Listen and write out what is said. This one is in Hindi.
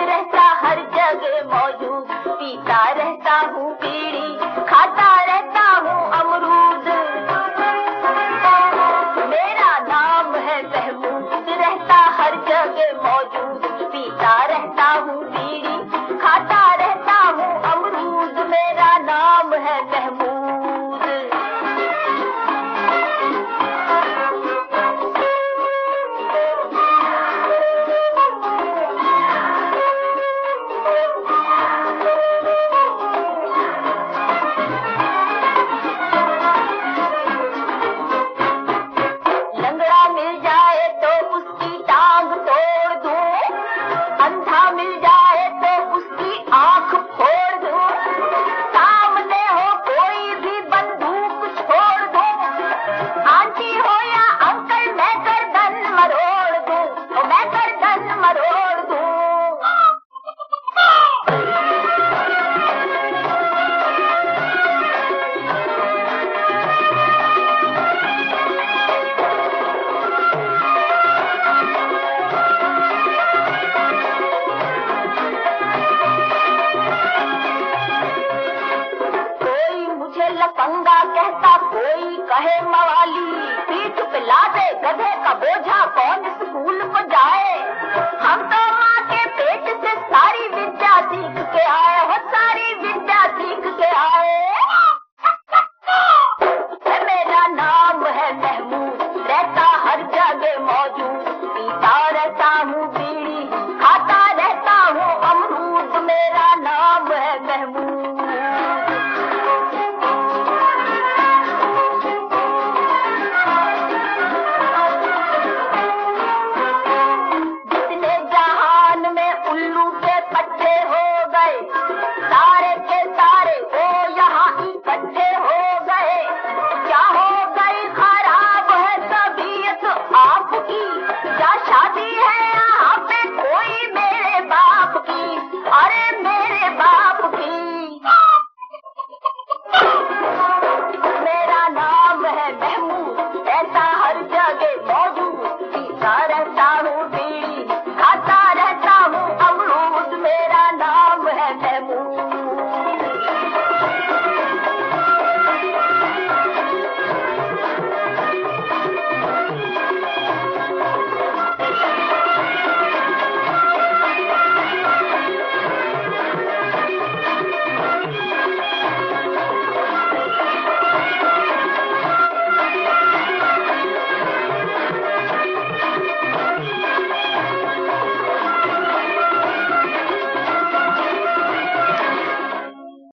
रहता हर जगह मौजूद, पीता रहता हूँ बीड़ी, खाता रहता हूँ अमरूद। मेरा नाम है महमूद, रहता हर जगह मौजूद, पीता रहता हूँ बीड़ी, खाता रहता हूँ अमरूद। मेरा नाम है महमूद। लफंगा कहता कोई कहे मवाली, पीठ पे लादे गधे का बोझा, कौन स्कूल को जाए।